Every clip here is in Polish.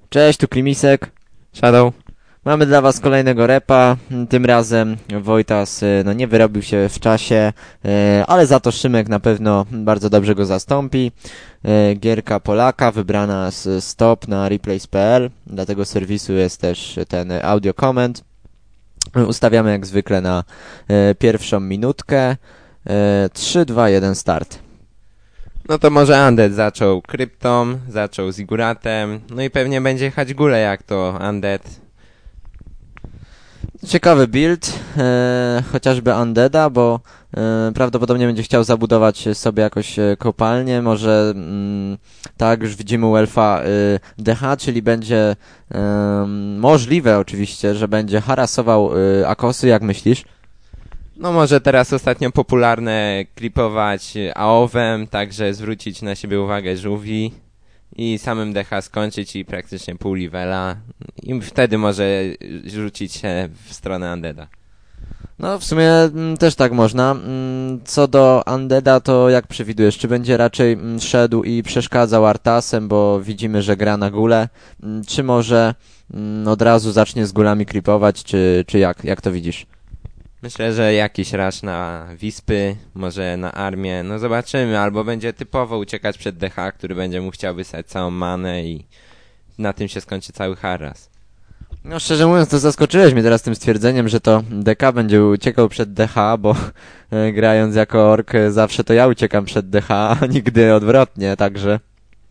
Cześć, tu Klimisek. Shadow. Mamy dla was kolejnego repa. Tym razem Wojtas nie wyrobił się w czasie, ale za to Szymek na pewno bardzo dobrze go zastąpi. Gierka Polaka wybrana z stop na replays.pl. Dla tego serwisu jest też ten audio comment. Ustawiamy jak zwykle na pierwszą minutkę. 3, 2, 1, start. No to może Undead zaczął kryptą, zaczął ziguratem, no i pewnie będzie jechać górę jak to Undead. Ciekawy build, chociażby Undeada, bo prawdopodobnie będzie chciał zabudować sobie jakoś kopalnię, może tak, już widzimy u elfa DH, czyli będzie możliwe oczywiście, że będzie harasował Akosy, jak myślisz? No może teraz ostatnio popularne klipować AOW-em, także zwrócić na siebie uwagę żółwi i samym DH skończyć i praktycznie pół levela i wtedy może rzucić się w stronę Undeada. No w sumie też tak można. Co do Undeada, to jak przewidujesz, czy będzie raczej szedł i przeszkadzał Artasem, bo widzimy, że gra na gule, czy może od razu zacznie z gulami creepować, czy jak to widzisz? Myślę, że jakiś rush na Wispy, może na armię, no zobaczymy, albo będzie typowo uciekać przed DH, który będzie mu chciał wysłać całą manę i na tym się skończy cały haras. No szczerze mówiąc, to zaskoczyłeś mnie teraz tym stwierdzeniem, że to DK będzie uciekał przed DH, bo grając jako ork zawsze to ja uciekam przed DH, a nigdy odwrotnie, także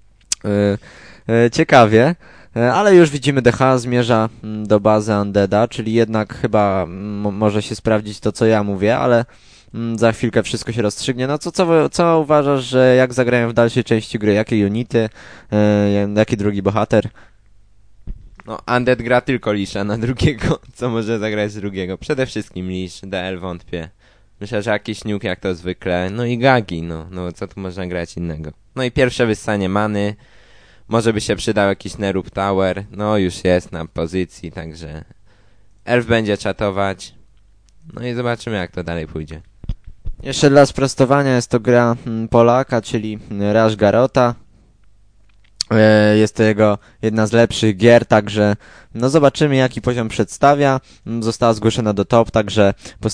ciekawie. Ale już widzimy DH zmierza do bazy Undeada, czyli jednak chyba może się sprawdzić to, co ja mówię, ale za chwilkę wszystko się rozstrzygnie. No co uważasz, że jak zagrają w dalszej części gry? Jakie unity? Jaki drugi bohater? No, Undead gra tylko Lisha na drugiego, co może zagrać z drugiego. Przede wszystkim Lish, DL wątpię. Myślę, że jakiś nuke jak to zwykle. No i Gagi, no co tu można grać innego. No i pierwsze wyssanie many. Może by się przydał jakiś Nerub Tower. No już jest na pozycji, także elf będzie czatować. No i zobaczymy jak to dalej pójdzie. Jeszcze dla sprostowania jest to gra Polaka, czyli Rush Garota. Jest to jego jedna z lepszych gier, także no zobaczymy jaki poziom przedstawia. Została zgłoszona do top, także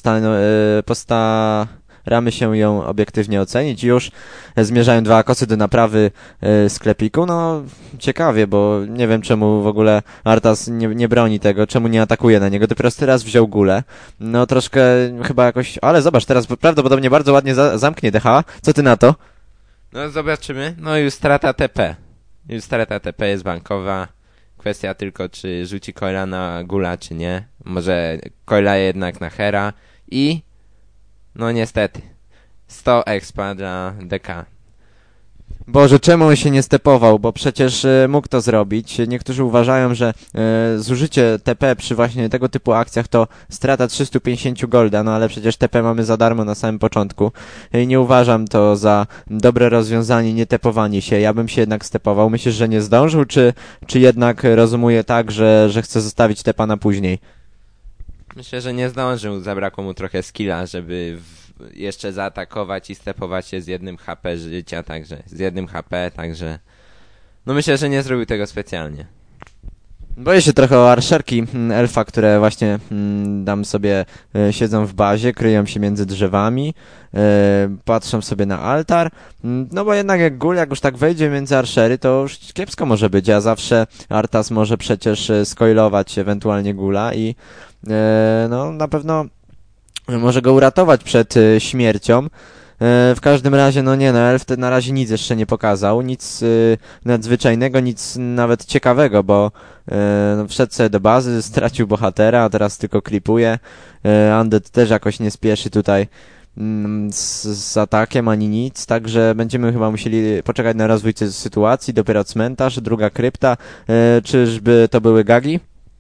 postaramy się ją obiektywnie ocenić. Już zmierzają dwa akosy do naprawy sklepiku. No ciekawie, bo nie wiem czemu w ogóle Artas nie broni tego, czemu nie atakuje na niego. Dopiero teraz wziął gulę. No troszkę chyba jakoś, ale zobacz, teraz prawdopodobnie bardzo ładnie zamknie DH. Co ty na to? No zobaczymy. No już strata TP. Już strata TP jest bankowa. Kwestia tylko, czy rzuci Coila na Gula, czy nie. Może Coila jednak na Hera. I no niestety 100 expa dla DK. Boże, czemu on się nie stepował, bo przecież mógł to zrobić. Niektórzy uważają, że zużycie TP przy właśnie tego typu akcjach to strata 350 golda, no ale przecież TP mamy za darmo na samym początku. I nie uważam to za dobre rozwiązanie, nie tepowanie się. Ja bym się jednak stepował. Myślisz, że nie zdążył, czy jednak rozumuje tak, że chce zostawić tepa na później? Myślę, że nie zdążył, zabrakło mu trochę skilla, żeby jeszcze zaatakować i stepować się z 1 HP życia, także z 1 HP, także no myślę, że nie zrobił tego specjalnie. Boję się trochę o arszerki elfa, które właśnie tam sobie siedzą w bazie, kryją się między drzewami, patrzą sobie na altar, no bo jednak jak już tak wejdzie między arszery, to już kiepsko może być, a zawsze Artas może przecież skoilować ewentualnie gula i no na pewno może go uratować przed śmiercią. W każdym razie, elf na razie nic jeszcze nie pokazał, nic nadzwyczajnego, nic nawet ciekawego, bo wszedł sobie do bazy, stracił bohatera, a teraz tylko klipuje. Undead też jakoś nie spieszy tutaj z atakiem ani nic, także będziemy chyba musieli poczekać na rozwój sytuacji, dopiero cmentarz, druga krypta, czyżby to były Gagi?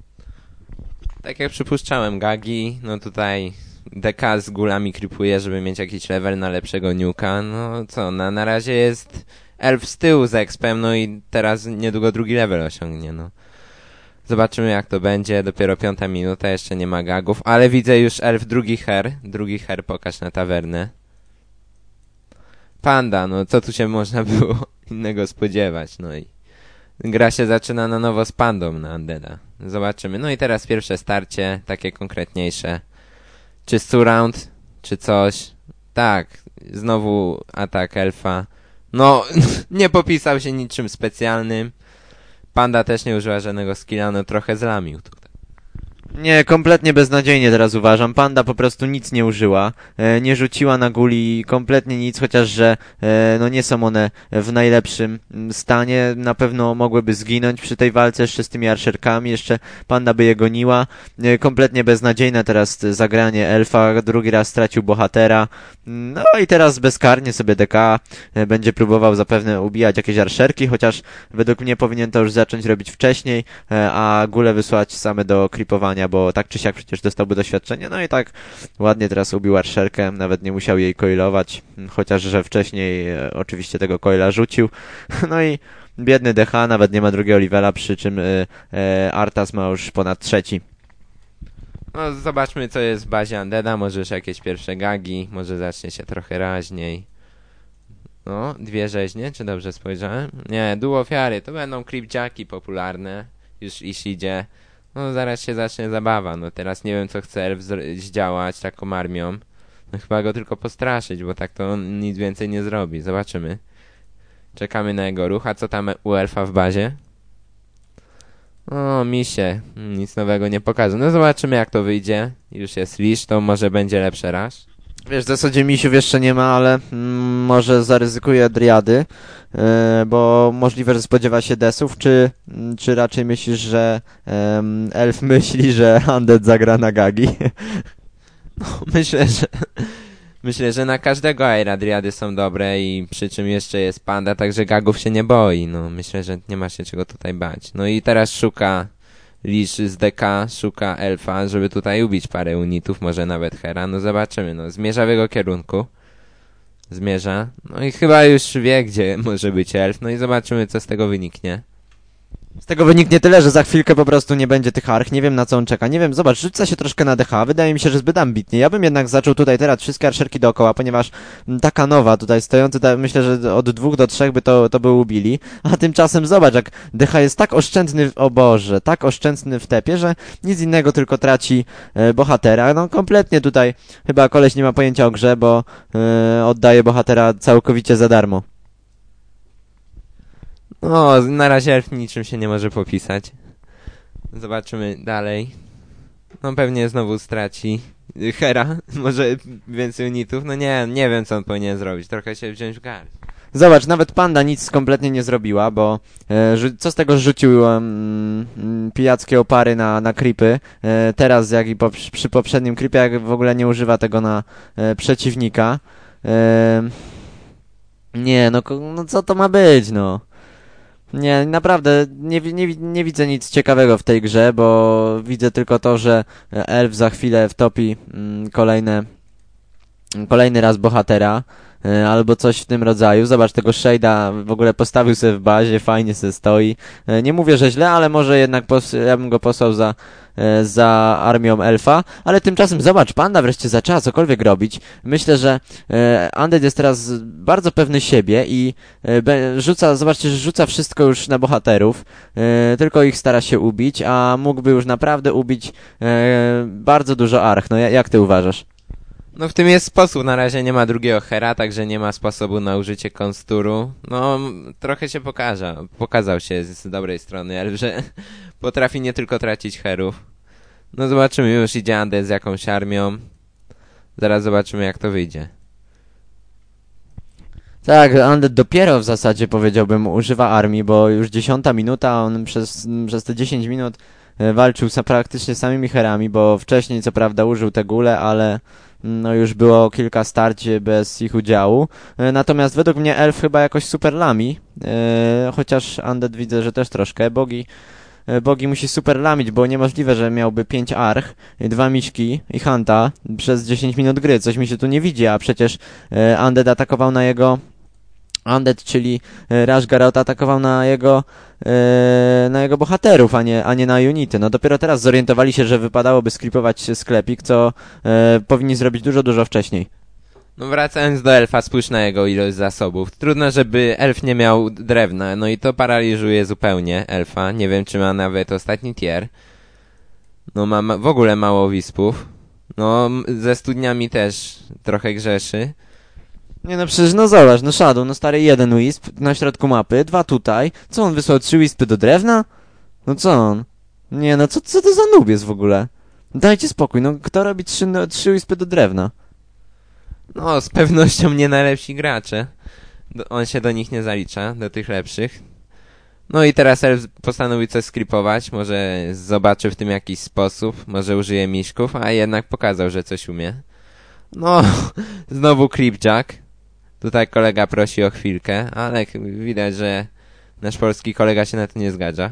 Tak jak przypuszczałem, Gagi, no tutaj DK z gulami creepuje, żeby mieć jakiś level na lepszego nuka. No co, na razie jest elf z tyłu z expem, no i teraz niedługo drugi level osiągnie, no. Zobaczymy jak to będzie, dopiero 5 minuta, jeszcze nie ma gagów, ale widzę już elf drugi her pokaż na tawernę. Panda, no co tu się można było innego spodziewać, no i gra się zaczyna na nowo z pandą na Undeada. Zobaczymy. No i teraz pierwsze starcie, takie konkretniejsze. Czy surround, czy coś. Tak, znowu atak elfa. No, nie popisał się niczym specjalnym. Panda też nie użyła żadnego skilla, no trochę zlamił tutaj. Nie, kompletnie beznadziejnie teraz uważam. Panda po prostu nic nie użyła. Nie rzuciła na guli kompletnie nic, chociaż że no nie są one w najlepszym stanie. Na pewno mogłyby zginąć przy tej walce jeszcze z tymi archerkami. Jeszcze Panda by je goniła. Kompletnie beznadziejne teraz zagranie elfa. Drugi raz stracił bohatera. No i teraz bezkarnie sobie DK będzie próbował zapewne ubijać jakieś archerki, chociaż według mnie powinien to już zacząć robić wcześniej, a gule wysłać same do creepowania, bo tak czy siak przecież dostałby doświadczenie. No i tak ładnie teraz ubił archerkę, nawet nie musiał jej coilować, chociaż że wcześniej oczywiście tego coila rzucił. No i biedny DH nawet nie ma drugiego levela, przy czym Arthas ma już ponad 3. No zobaczmy co jest w bazie Undeada, może już jakieś pierwsze gagi, może zacznie się trochę raźniej. No, 2 rzeźnie, czy dobrze spojrzałem? Nie, duo ofiary, to będą creepjacki popularne, już iż idzie. No zaraz się zacznie zabawa, no teraz nie wiem co chce elf zdziałać taką armią. No chyba go tylko postraszyć, bo tak to on nic więcej nie zrobi, zobaczymy. Czekamy na jego ruch, a co tam u elfa w bazie? O, misie, nic nowego nie pokaże. No zobaczymy jak to wyjdzie. Już jest Lish, to może będzie lepszy rush. Wiesz, w zasadzie misiów jeszcze nie ma, ale może zaryzykuje Driady, bo możliwe, że spodziewa się desów, czy raczej myślisz, że elf myśli, że Undead zagra na gagi? No, myślę, że na każdego Aira Driady są dobre i przy czym jeszcze jest Panda, także gagów się nie boi. No, myślę, że nie ma się czego tutaj bać. No i teraz szuka Lish z DK, szuka elfa, żeby tutaj ubić parę unitów, może nawet Hera. No zobaczymy, no zmierza w jego kierunku. Zmierza. No i chyba już wie, gdzie może być elf. No i zobaczymy, co z tego wyniknie. Z tego wyniknie tyle, że za chwilkę po prostu nie będzie tych arch, nie wiem na co on czeka, nie wiem, zobacz, rzuca się troszkę na DH, wydaje mi się, że zbyt ambitnie, ja bym jednak zaczął tutaj teraz wszystkie archerki dookoła, ponieważ taka nowa tutaj stojący, myślę, że od 2 do 3 by to by ubili, a tymczasem zobacz, jak DH jest tak oszczędny, o Boże, tak oszczędny w tepie, że nic innego, tylko traci bohatera, no kompletnie tutaj chyba koleś nie ma pojęcia o grze, bo oddaje bohatera całkowicie za darmo. No, na razie elf niczym się nie może popisać. Zobaczymy dalej. No pewnie znowu straci Hera, może więcej unitów. No nie wiem co on powinien zrobić. Trochę się wziąć w garść. Zobacz, nawet Panda nic kompletnie nie zrobiła, bo co z tego, że rzucił pijackie opary na creepy, teraz jak i przy poprzednim creepie, jak w ogóle nie używa tego na przeciwnika. Nie, no co to ma być, no. Nie, naprawdę nie widzę nic ciekawego w tej grze, bo widzę tylko to, że elf za chwilę wtopi kolejny raz bohatera, albo coś w tym rodzaju. Zobacz, tego Shade'a w ogóle postawił sobie w bazie, fajnie sobie stoi. Nie mówię, że źle, ale może jednak ja bym go posłał za armią elfa, ale tymczasem zobacz, Panda wreszcie zaczęła cokolwiek robić. Myślę, że Undead jest teraz bardzo pewny siebie i zobaczcie, że rzuca wszystko już na bohaterów, tylko ich stara się ubić, a mógłby już naprawdę ubić bardzo dużo arch. No jak ty uważasz? No w tym jest sposób, na razie nie ma drugiego Hera, także nie ma sposobu na użycie konsturu. No trochę się pokazał się z dobrej strony, ale że potrafi nie tylko tracić Herów. No zobaczymy, już idzie Undead z jakąś armią. Zaraz zobaczymy jak to wyjdzie. Tak, Undead dopiero w zasadzie powiedziałbym używa armii, bo już 10 minuta, on przez te 10 minut walczył praktycznie samymi Herami, bo wcześniej co prawda użył te gule, ale no już było kilka starć bez ich udziału. Natomiast według mnie elf chyba jakoś super lami, chociaż Undead widzę, że też troszkę. Bogi musi super lamić, bo niemożliwe, że miałby 5 arch, 2 miśki i Hunta przez 10 minut gry. Coś mi się tu nie widzi, a przecież Undead atakował na jego... Undead, czyli Rashgarot atakował na jego bohaterów, a nie na unity. No dopiero teraz zorientowali się, że wypadałoby sklipować sklepik, co powinni zrobić dużo wcześniej. No wracając do elfa, spójrz na jego ilość zasobów. Trudno, żeby elf nie miał drewna, no i to paraliżuje zupełnie elfa. Nie wiem, czy ma nawet ostatni tier. No ma w ogóle mało wispów. No ze studniami też trochę grzeszy. Nie no przecież no zobacz, no Shadow, no stary 1 wisp na środku mapy, 2 tutaj. Co on wysłał 3 wispy do drewna? No co on? Nie no, co to za noob jest w ogóle? Dajcie spokój, no kto robi 3 wispy do drewna? No z pewnością nie najlepsi gracze. On się do nich nie zalicza, do tych lepszych. No i teraz elf postanowił coś skrypować, może zobaczył w tym jakiś sposób, może użyje miśków, a jednak pokazał, że coś umie. No, znowu Creepjack. Tutaj kolega prosi o chwilkę, ale widać, że nasz polski kolega się na to nie zgadza.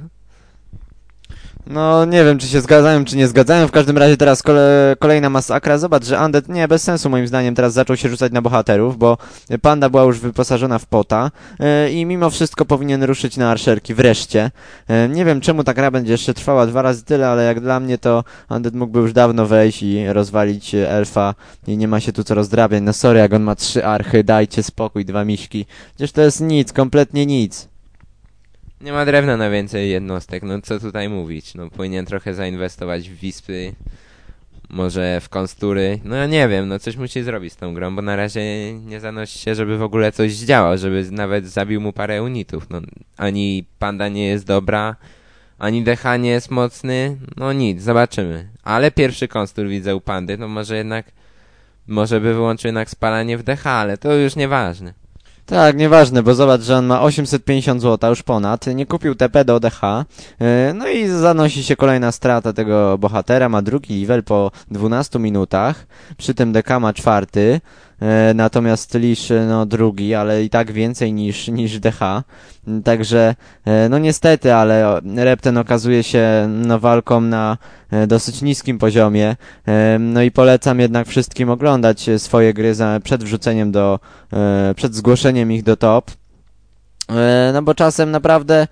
No nie wiem, czy się zgadzają, czy nie zgadzają. W każdym razie teraz kolejna masakra. Zobacz, że Undead nie, bez sensu moim zdaniem teraz zaczął się rzucać na bohaterów, bo panda była już wyposażona w pota i mimo wszystko powinien ruszyć na arszerki wreszcie. Nie wiem, czemu ta gra będzie jeszcze trwała 2 razy tyle, ale jak dla mnie to Undead mógłby już dawno wejść i rozwalić elfa i nie ma się tu co rozdrabiać. No sorry, jak on ma 3 archy, dajcie spokój, 2 miśki. Przecież to jest nic, kompletnie nic. Nie ma drewna na więcej jednostek, no co tutaj mówić, no powinien trochę zainwestować w wispy, może w konstury, no ja nie wiem, no coś musi zrobić z tą grą, bo na razie nie zanosi się, żeby w ogóle coś zdziałał, żeby nawet zabił mu parę unitów, no ani panda nie jest dobra, ani DH nie jest mocny, no nic, zobaczymy, ale pierwszy konstur widzę u pandy, no może by wyłączył jednak spalanie w DH, ale to już nieważne. Tak, nieważne, bo zobacz, że on ma 850 zł, już ponad, nie kupił TP do DH, no i zanosi się kolejna strata tego bohatera, ma drugi level po 12 minutach, przy tym DK ma 4, natomiast Lish no drugi, ale i tak więcej niż DH, także no niestety, ale Repten okazuje się no walką na dosyć niskim poziomie, no i polecam jednak wszystkim oglądać swoje gry przed wrzuceniem przed zgłoszeniem ich do top, no bo czasem naprawdę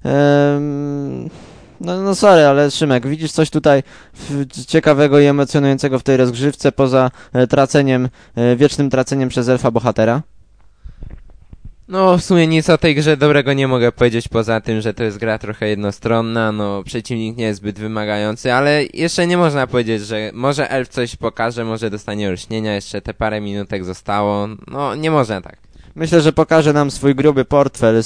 no sorry, ale Szymek, widzisz coś tutaj ciekawego i emocjonującego w tej rozgrzewce poza wiecznym traceniem przez elfa bohatera? No w sumie nic o tej grze dobrego nie mogę powiedzieć poza tym, że to jest gra trochę jednostronna, no przeciwnik nie jest zbyt wymagający, ale jeszcze nie można powiedzieć, że może elf coś pokaże, może dostanie olśnienia, jeszcze te parę minutek zostało, no nie można tak. Myślę, że pokaże nam swój gruby portfel z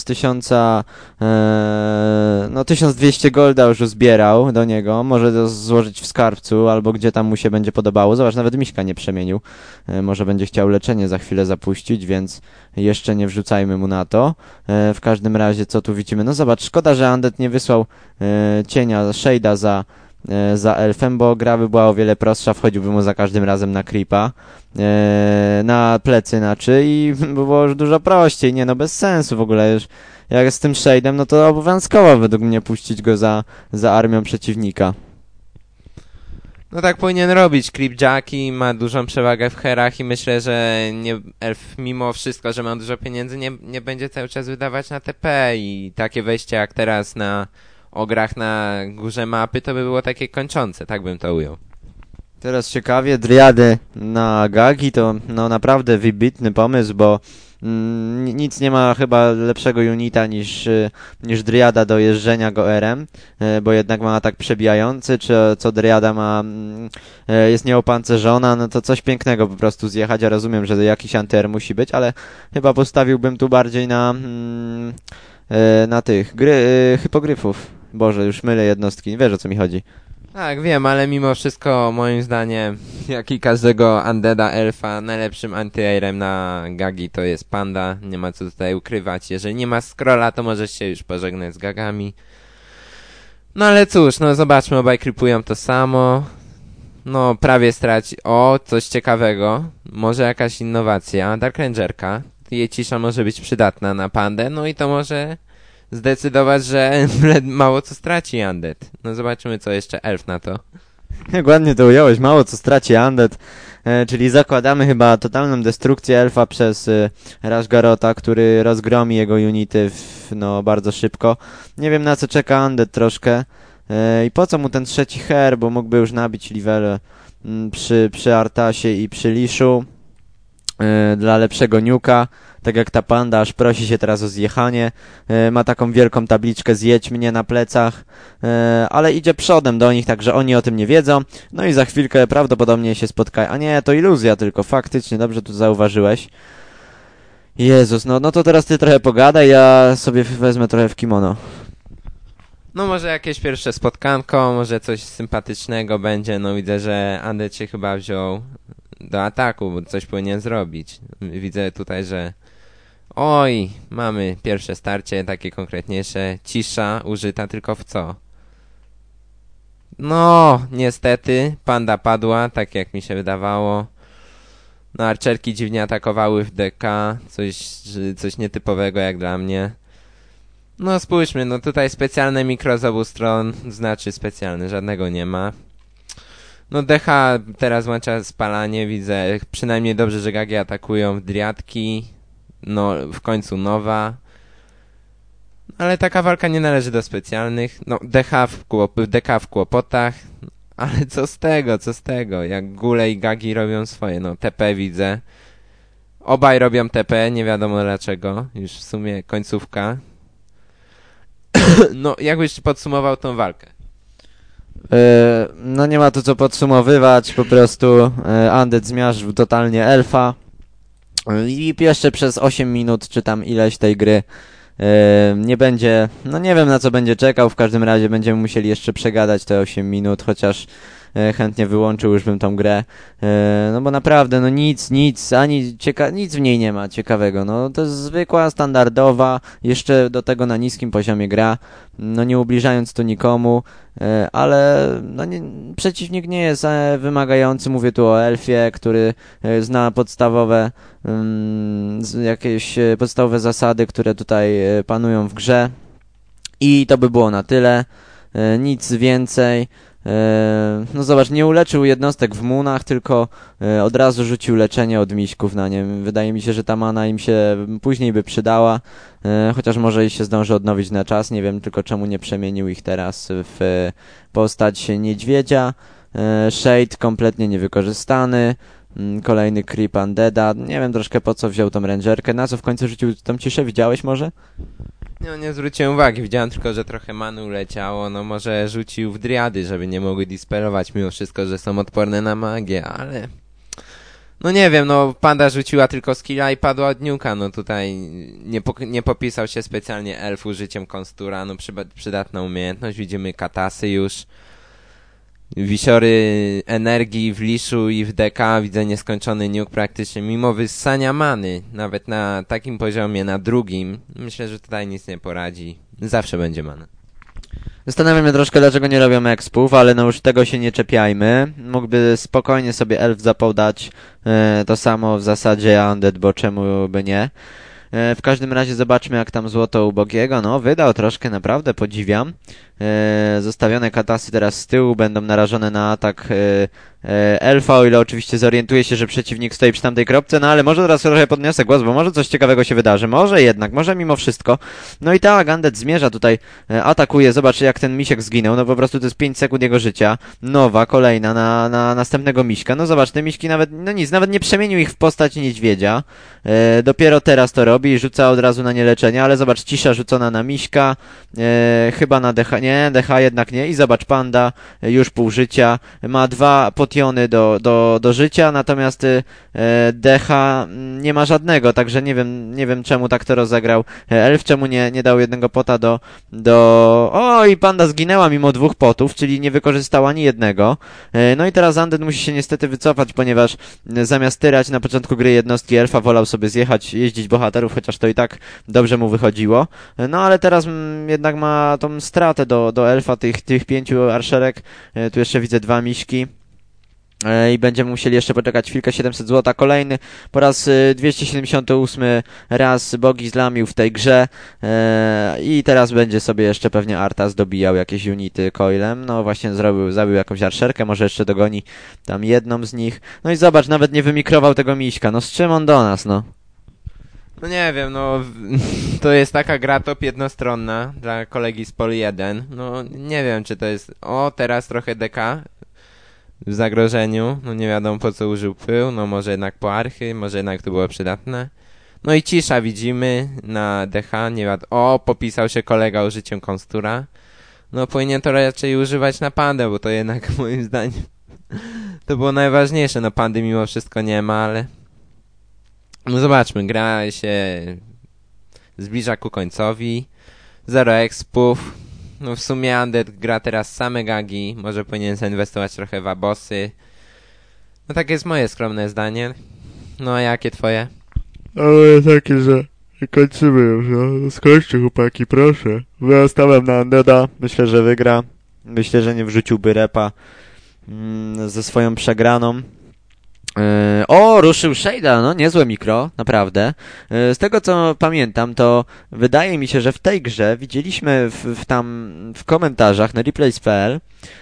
1200 golda już zbierał do niego, może to złożyć w skarbcu albo gdzie tam mu się będzie podobało. Zobacz, nawet Miśka nie przemienił, może będzie chciał leczenie za chwilę zapuścić, więc jeszcze nie wrzucajmy mu na to. W każdym razie co tu widzimy, no zobacz, szkoda, że Undead nie wysłał cienia, shade'a za elfem, bo gra by była o wiele prostsza, wchodziłby mu za każdym razem na creepa, na plecy i by było już dużo prościej, nie no bez sensu w ogóle już, jak z tym shade'em, no to obowiązkowo według mnie puścić go za armią przeciwnika. No tak powinien robić, Creepjacki ma dużą przewagę w herach i myślę, że elf mimo wszystko, że ma dużo pieniędzy nie będzie cały czas wydawać na TP i takie wejście jak teraz o grach na górze mapy, to by było takie kończące, tak bym to ujął. Teraz ciekawie, Dryady na Gagi to no naprawdę wybitny pomysł, bo nic nie ma chyba lepszego unita niż Dryada do jeżdżenia go RM, bo jednak ma atak przebijający, co Dryada ma, jest nieopancerzona, no to coś pięknego po prostu zjechać. Ja rozumiem, że jakiś anty-R musi być, ale chyba postawiłbym tu bardziej na tych hipogryfów. Boże, już mylę jednostki, wiesz o co mi chodzi. Tak, wiem, ale mimo wszystko moim zdaniem, jak i każdego Undeada elfa, najlepszym anti-airem na Gagi to jest panda, nie ma co tutaj ukrywać. Jeżeli nie ma scrolla, to możesz się już pożegnać z gagami. No ale cóż, no zobaczmy, obaj krypują to samo. No prawie straci... O, coś ciekawego. Może jakaś innowacja. Dark Rangerka. Jej cisza może być przydatna na pandę, no i to może zdecydować, że mało co straci Undead. No zobaczymy, co jeszcze elf na to. Jak ładnie to ująłeś, mało co straci Undead, czyli zakładamy chyba totalną destrukcję elfa przez Rashgarota, który rozgromi jego unity bardzo szybko. Nie wiem, na co czeka Undead troszkę i po co mu ten trzeci her, bo mógłby już nabić level przy Artasie i przy Liszu. dla lepszego niuka, tak jak ta panda aż prosi się teraz o zjechanie, ma taką wielką tabliczkę zjedź mnie na plecach, ale idzie przodem do nich, także oni o tym nie wiedzą, no i za chwilkę prawdopodobnie się spotkają, a nie, to iluzja tylko, faktycznie, dobrze tu zauważyłeś. Jezus, no to teraz ty trochę pogadaj, ja sobie wezmę trochę w kimono. No może jakieś pierwsze spotkanko, może coś sympatycznego będzie, no widzę, że Undead się chyba wziął do ataku, bo coś powinien zrobić. Widzę tutaj, że oj, mamy pierwsze starcie, takie konkretniejsze, cisza użyta tylko w co? No, niestety, panda padła, tak jak mi się wydawało. No, archerki dziwnie atakowały w DK, coś nietypowego jak dla mnie. No spójrzmy, no tutaj specjalne mikro z obu stron, znaczy specjalne, żadnego nie ma. No DH teraz włącza spalanie, widzę, przynajmniej dobrze, że gagi atakują w driadki. No, w końcu nowa. Ale taka walka nie należy do specjalnych. No, DK w kłopotach. Ale co z tego? Jak Gule i Gagi robią swoje. No, TP widzę. Obaj robią TP, nie wiadomo dlaczego. Już w sumie końcówka. No, jakbyś podsumował tą walkę? No nie ma tu co podsumowywać, po prostu Undead zmiażdżył totalnie elfa i jeszcze przez 8 minut czy tam ileś tej gry nie będzie, no nie wiem na co będzie czekał, w każdym razie będziemy musieli jeszcze przegadać te 8 minut, chociaż chętnie wyłączył już bym tą grę, no bo naprawdę, no nic, nic w niej nie ma ciekawego, no to jest zwykła, standardowa, jeszcze do tego na niskim poziomie gra, no nie ubliżając tu nikomu, ale no przeciwnik nie jest wymagający, mówię tu o elfie, który zna podstawowe jakieś podstawowe zasady, które tutaj panują w grze i to by było na tyle, nic więcej. No zobacz, nie uleczył jednostek w munach, tylko od razu rzucił leczenie od miśków na nie. Wydaje mi się, że ta mana im się później by przydała, chociaż może i się zdąży odnowić na czas, nie wiem tylko czemu nie przemienił ich teraz w postać niedźwiedzia. Shade kompletnie niewykorzystany. Kolejny creep Undeada. Nie wiem troszkę po co wziął tą rangerkę. Na co w końcu rzucił tą ciszę? Widziałeś może? Nie zwróciłem uwagi, widziałem tylko, że trochę many uleciało, no może rzucił w driady, żeby nie mogły disperować mimo wszystko, że są odporne na magię, ale... No nie wiem, no panda rzuciła tylko skilla i padła od niuka, no tutaj nie popisał się specjalnie elf użyciem konstura, no przydatna umiejętność, widzimy katasy już. Wisiory energii w Liszu i w DK, widzę nieskończony nuke praktycznie, mimo wyssania many, nawet na takim poziomie, na drugim, myślę, że tutaj nic nie poradzi, zawsze będzie mana. Zastanawiam się troszkę, dlaczego nie robią expów, ale no już tego się nie czepiajmy. Mógłby spokojnie sobie elf zapodać to samo w zasadzie Undead, bo czemu by nie. W każdym razie zobaczmy jak tam złoto ubogiego, no wydał troszkę, naprawdę podziwiam. Zostawione katasy teraz z tyłu będą narażone na atak elfa, o ile oczywiście zorientuje się, że przeciwnik stoi przy tamtej kropce, no ale może teraz trochę podniosę głos, bo może coś ciekawego się wydarzy, może jednak, może mimo wszystko. No i tak, Undead zmierza tutaj, atakuje, zobacz jak ten misiek zginął, no po prostu to jest 5 sekund jego życia, nowa, kolejna na następnego miśka, no zobacz, te miśki nawet, no nic, nawet nie przemienił ich w postać niedźwiedzia, dopiero teraz to robi i rzuca od razu na nieleczenie, ale zobacz, cisza rzucona na miśka, chyba na DH, nie, DH jednak nie i zobacz, panda, już pół życia, ma 2 potiony do życia, natomiast DH nie ma żadnego, także nie wiem czemu tak to rozegrał elf, czemu nie dał jednego pota o i panda zginęła mimo 2 potów, czyli nie wykorzystała ani jednego, no i teraz Undead musi się niestety wycofać, ponieważ zamiast tyrać na początku gry jednostki elfa wolał sobie zjechać, jeździć bohaterów, chociaż to i tak dobrze mu wychodziło, no ale teraz jednak ma tą stratę do elfa, tych 5 arszerek, tu jeszcze widzę 2 miśki. I będziemy musieli jeszcze poczekać chwilkę, 700 zł, kolejny po raz 278 raz bogi zlamił w tej grze i teraz będzie sobie jeszcze pewnie Arthas dobijał jakieś unity coilem, no właśnie zabił jakąś arszerkę, może jeszcze dogoni tam jedną z nich, no i zobacz, nawet nie wymikrował tego miśka, no z czym on do nas, no? No nie wiem, no to jest taka gra top jednostronna dla kolegi z Poli 1, no nie wiem czy to jest, teraz trochę DK w zagrożeniu, no nie wiadomo po co użył pył, no może jednak po archy, może jednak to było przydatne. No i cisza widzimy na DH, nie wiadomo, popisał się kolega użyciem konstura. No powinien to raczej używać na pandę, bo to jednak moim zdaniem to było najważniejsze. No pandy mimo wszystko nie ma, ale no zobaczmy, gra się zbliża ku końcowi. 0 expów. No w sumie Undead gra teraz same gagi, może powinien zainwestować trochę w abosy. No takie jest moje skromne zdanie. No a jakie twoje? Ale takie, że kończymy już, no. Skończcie chłopaki, proszę. Wystawiam na Undeada. Myślę, że wygra. Myślę, że nie wrzuciłby repa ze swoją przegraną. Ruszył Shade'a, no niezłe mikro, naprawdę. Z tego co pamiętam, to wydaje mi się, że w tej grze widzieliśmy w komentarzach na replays.pl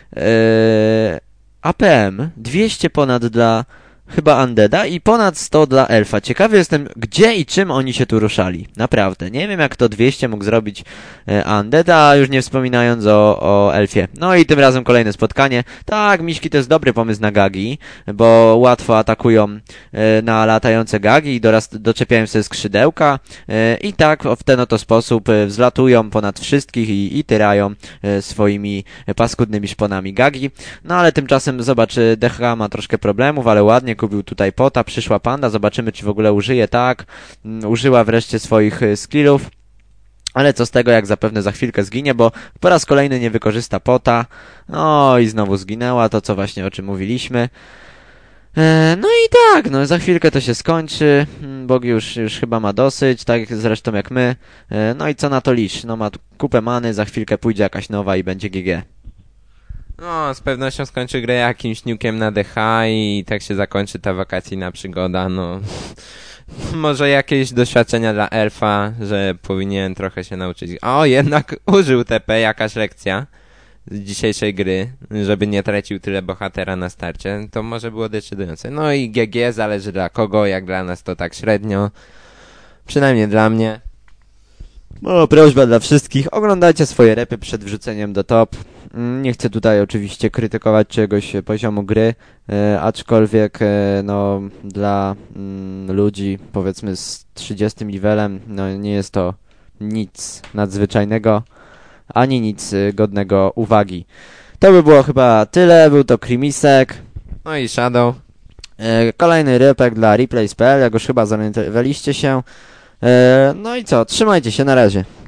APM 200 ponad dla chyba Undeada i ponad 100 dla Elfa. Ciekawy jestem, gdzie i czym oni się tu ruszali. Naprawdę. Nie wiem, jak to 200 mógł zrobić Undeada, już nie wspominając o Elfie. No i tym razem kolejne spotkanie. Tak, miśki to jest dobry pomysł na gagi, bo łatwo atakują na latające gagi i doczepiają sobie skrzydełka i tak w ten oto sposób wzlatują ponad wszystkich i tyrają swoimi paskudnymi szponami gagi. No ale tymczasem, zobacz, DH ma troszkę problemów, ale ładnie kupił tutaj pota, przyszła panda, zobaczymy czy w ogóle użyje, tak, użyła wreszcie swoich skillów, ale co z tego, jak zapewne za chwilkę zginie, bo po raz kolejny nie wykorzysta pota, no i znowu zginęła, to co właśnie o czym mówiliśmy. No i tak, no za chwilkę to się skończy, Bogi już chyba ma dosyć, tak zresztą jak my, no i co na to Lisz, no ma kupę many, za chwilkę pójdzie jakaś nowa i będzie GG. No, z pewnością skończy grę jakimś nukiem na DH i tak się zakończy ta wakacyjna przygoda, no. Może jakieś doświadczenia dla Elfa, że powinien trochę się nauczyć. Jednak użył TP, jakaś lekcja z dzisiejszej gry, żeby nie tracił tyle bohatera na starcie. To może było decydujące. No i GG zależy dla kogo, jak dla nas to tak średnio. Przynajmniej dla mnie. No, prośba dla wszystkich, oglądajcie swoje repy przed wrzuceniem do top. Nie chcę tutaj oczywiście krytykować czegoś poziomu gry, aczkolwiek no dla ludzi powiedzmy z 30 levelem, no nie jest to nic nadzwyczajnego, ani nic godnego uwagi. To by było chyba tyle, był to Krimisek. No i Shadow. Kolejny repek dla replays.pl, jak już chyba zorientowaliście się. No i co, trzymajcie się, na razie.